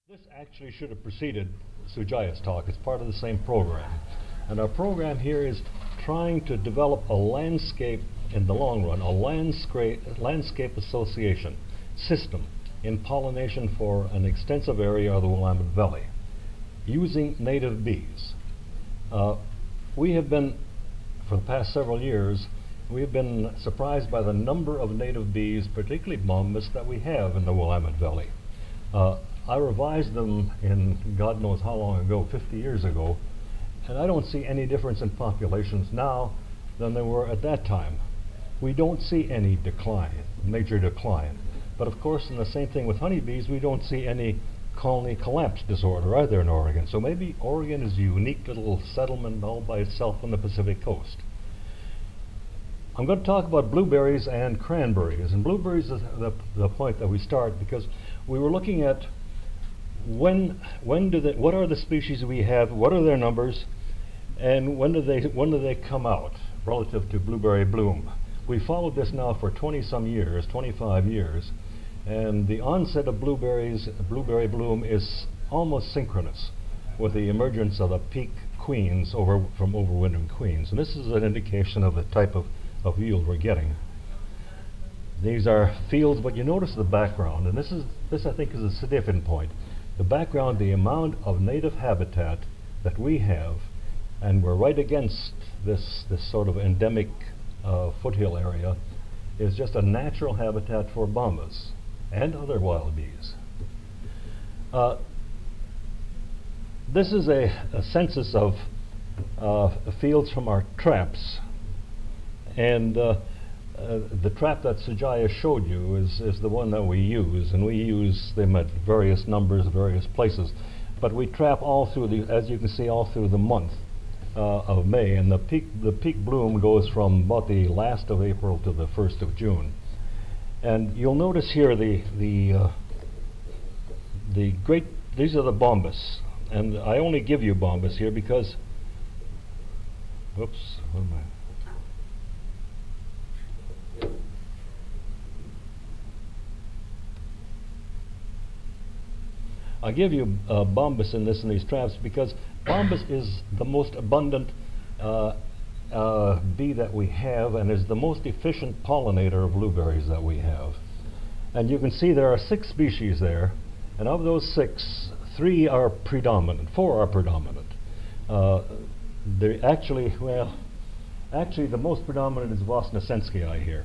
This actually should have preceded Sujaya's talk. It's part of the same program. And our program here is trying to develop a landscape in the long run, a landscape association system in pollination for an extensive area of the Willamette Valley using native bees. We have been, for the past several years, we've been surprised by the number of native bees, particularly bombus, that we have in the Willamette Valley. I revised them in God knows how long ago, 50 years ago, and I don't see any difference in populations now than there were at that time. We don't see any decline, major decline. But of course, in the same thing with honeybees, we don't see any colony collapse disorder either in Oregon. So maybe Oregon is a unique little settlement all by itself on the Pacific coast. I'm going to talk about blueberries and cranberries. And blueberries is the point that we start, because we were looking at what are the species we have, what are their numbers, and when do they come out relative to blueberry bloom. We followed this now for 20-some years, 25 years, and the onset of blueberry bloom is almost synchronous with the emergence of the peak queens from overwintering queens. And this is an indication of the type of yield we're getting. These are fields, but you notice the background, and this I think is a significant point. The background, the amount of native habitat that we have, and we're right against this sort of endemic foothill area, is just a natural habitat for bombas and other wild bees. This is a census of fields from our traps, and the trap that Sujaya showed you is the one that we use, and we use them at various numbers, various places. But we trap all through as you can see, all through the month of May, and the peak bloom goes from about the last of April to the 1st of June. And you'll notice here these are the bombus, and I only give you bombus here because, whoops, what am I? I give you bombus in these traps because bombus is the most abundant bee that we have, and is the most efficient pollinator of blueberries that we have. And you can see there are 6 species there, and of those 6, 3 are predominant, 4 are predominant. Actually, the most predominant is Vosnesenskii here.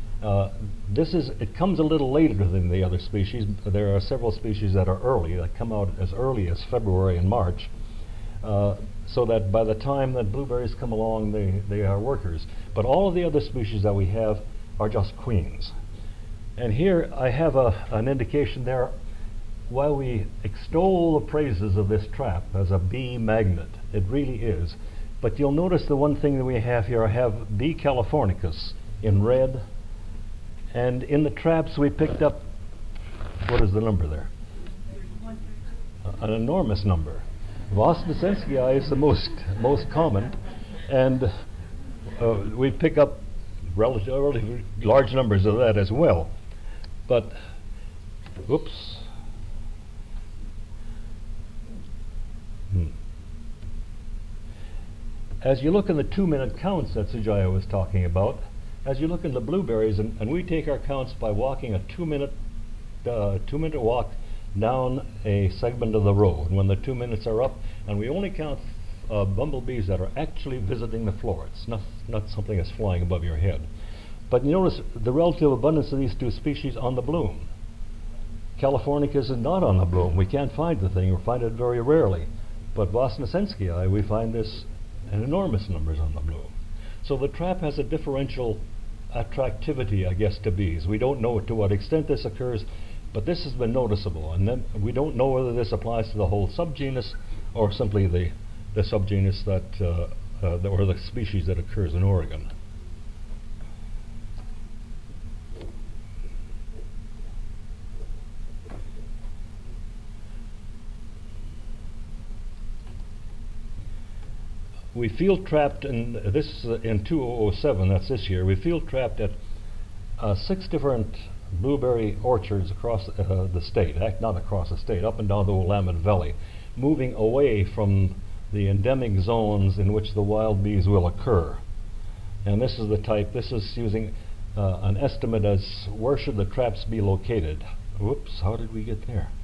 It comes a little later than the other species. There are several species that are early, that come out as early as February and March, so that by the time that blueberries come along, they are workers. But all of the other species that we have are just queens. And here I have an indication there. While we extol the praises of this trap as a bee magnet, it really is. But you'll notice the one thing that we have here, I have B. californicus in red. And in the traps we picked up, what is the number there? An enormous number. Vosnesenskii is the most common, and we pick up relatively large numbers of that as well. But, whoops. As you look in the 2-minute counts that Sujaya was talking about, as you look in the blueberries, and we take our counts by walking a 2-minute walk down a segment of the row, and when the 2 minutes are up, and we only count bumblebees that are actually visiting the floor. It's not something that's flying above your head. But you notice the relative abundance of these 2 species on the bloom. Californicus is not on the bloom. We can't find the thing, or find it very rarely. But Vosnesenskii, we find this in enormous numbers on the bloom. So the trap has a differential attractivity, I guess, to bees. We don't know to what extent this occurs, but this has been noticeable. And then we don't know whether this applies to the whole subgenus or simply the subgenus or the species that occurs in Oregon. We field trapped in 2007, that's this year, we field trapped at 6 different blueberry orchards across the state, not across the state, up and down the Willamette Valley, moving away from the endemic zones in which the wild bees will occur. And this is the type, this is using an estimate as where should the traps be located. Whoops, how did we get there?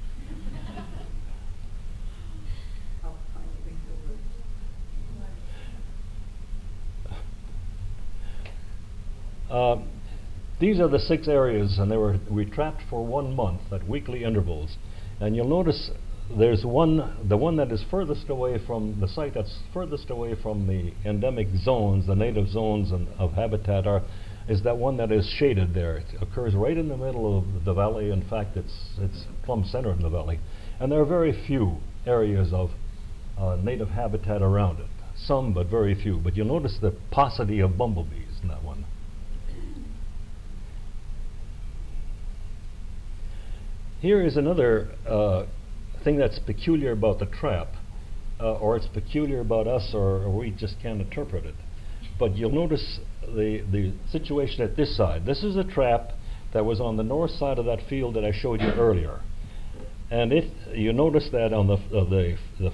These are the 6 areas, and we trapped for 1 month at weekly intervals. And you'll notice there's the one that is furthest away from the site that's furthest away from the endemic zones, the native zones of habitat is that one that is shaded there. It occurs right in the middle of the valley. In fact, it's plumb center in the valley. And there are very few areas of native habitat around it. Some, but very few. But you'll notice the paucity of bumblebees in that one. Here is another thing that's peculiar about the trap, or it's peculiar about us, or we just can't interpret it. But you'll notice the situation at this side. This is a trap that was on the north side of that field that I showed you earlier. And you notice that on the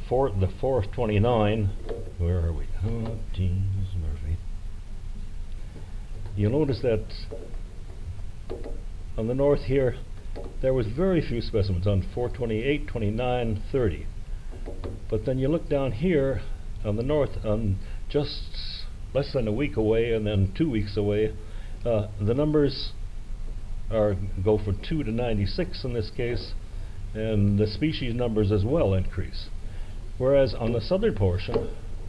429, where are we? Oh, geez, Murphy. You'll notice that on the north here, there was very few specimens on 428, 29, 30. But then you look down here on the north, just less than a week away and then 2 weeks away, the numbers go from 2 to 96 in this case, and the species numbers as well increase. Whereas on the southern portion,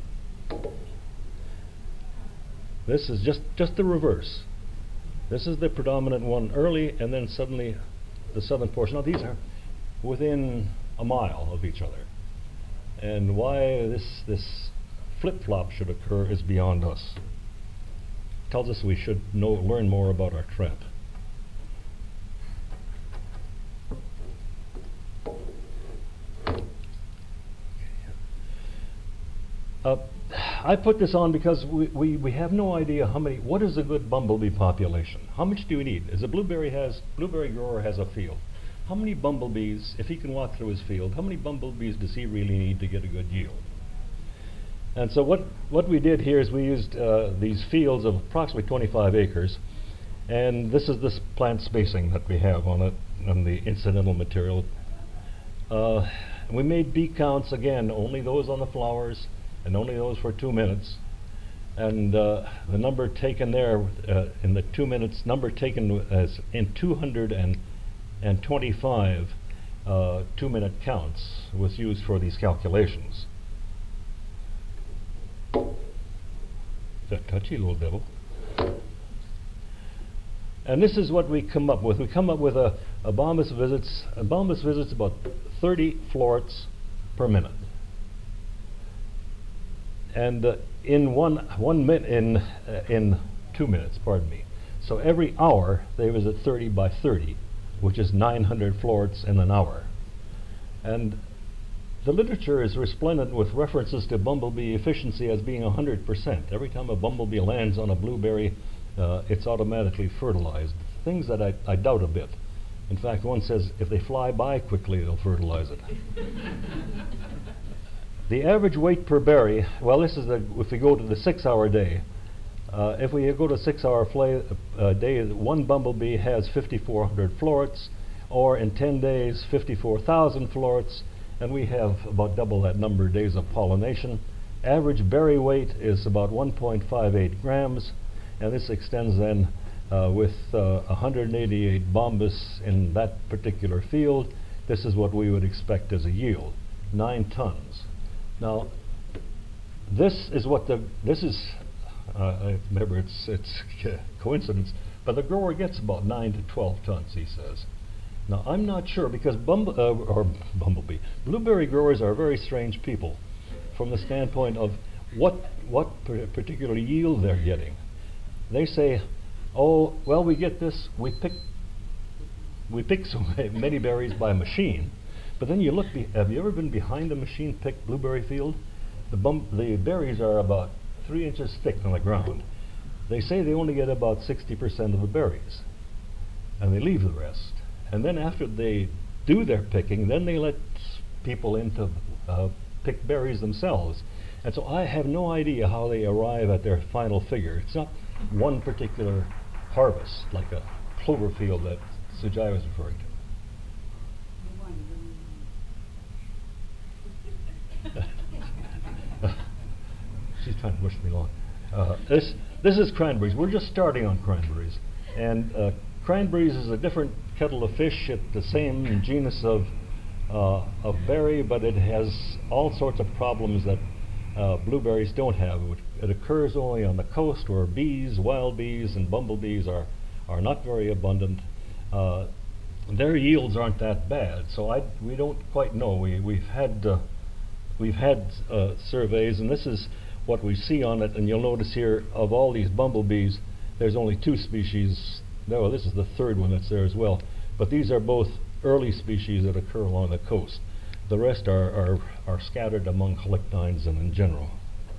this is just the reverse. This is the predominant one early, and then suddenly the southern portion. Now these are within a mile of each other, and why this flip-flop should occur is beyond us. Tells us we should learn more about our trap. I put this on because we have no idea what is a good bumblebee population. How much do we need? As a blueberry grower has a field. How many bumblebees, if he can walk through his field, how many bumblebees does he really need to get a good yield? And so what we did here is we used these fields of approximately 25 acres, and this is this plant spacing that we have on it, and the incidental material. We made bee counts, again, only those on the flowers, and only those for 2 minutes. And the number taken there in the 2 minutes, number taken as in 225 2-minute counts was used for these calculations. Is that touchy, little devil? And this is what we come up with. We come up with a Bombus visits about 30 florets per minute. And in 2 minutes, pardon me. So every hour they visit 30 by 30, which is 900 florets in an hour. And the literature is resplendent with references to bumblebee efficiency as being 100%. Every time a bumblebee lands on a blueberry, it's automatically fertilized. Things that I doubt a bit. In fact, one says if they fly by quickly, they'll fertilize it. The average weight per berry, well, this is if we go to the 6-hour day. If we go to 6-hour day, one bumblebee has 5,400 florets, or in 10 days, 54,000 florets, and we have about double that number of days of pollination. Average berry weight is about 1.58 grams, and this extends then with 188 bombus in that particular field. This is what we would expect as a yield, 9 tons. Now, this is remember it's coincidence, but the grower gets about 9 to 12 tons, he says. Now, I'm not sure, because blueberry growers are very strange people from the standpoint of what particular yield they're getting. They say, oh, well, we get this, we pick so many berries by machine. But then you look, have you ever been behind a machine-picked blueberry field? The berries are about 3 inches thick on the ground. They say they only get about 60% of the berries. and they leave the rest. And then after they do their picking, then they let people in to pick berries themselves. And so I have no idea how they arrive at their final figure. It's not one particular harvest, like a clover field that Sujaya was referring to. She's trying to push me along. This is cranberries. We're just starting on cranberries. And cranberries is a different kettle of fish. It's the same genus of berry, but it has all sorts of problems that blueberries don't have. It occurs only on the coast where bees, wild bees, and bumblebees are not very abundant. Their yields aren't that bad, so we don't quite know. We've had surveys, and this is what we see on it. And you'll notice here, of all these bumblebees, there's only 2 species. No, this is the 3rd one that's there as well. But these are both early species that occur along the coast. The rest are scattered among halictines and in general.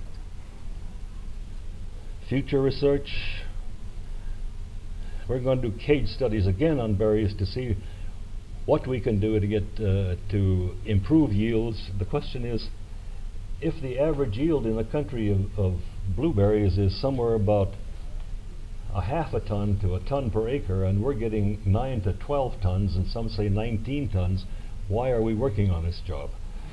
Future research. We're going to do cage studies again on berries to see what we can do to get to improve yields. The question is, if the average yield in the country of blueberries is somewhere about a half a ton to a ton per acre, and we're getting 9 to 12 tons, and some say 19 tons, why are we working on this job?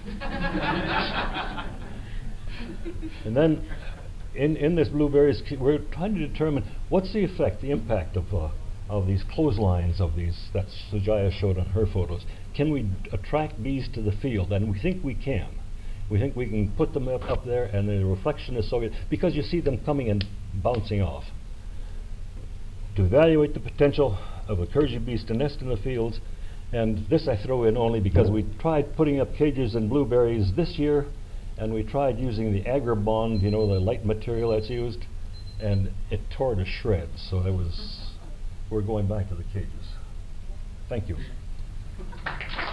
And then in this blueberries, we're trying to determine what's the effect, the impact of these clotheslines of these that Sujaya showed on her photos. Can we attract bees to the field? And we think we can. We think we can put them up there, and the reflection is so good because you see them coming and bouncing off. To evaluate the potential of the Kurgi bees to nest in the fields, and this I throw in only because we tried putting up cages in blueberries this year, and we tried using the Agribond, the light material that's used, and it tore to shreds. So we're going back to the cages. Thank you.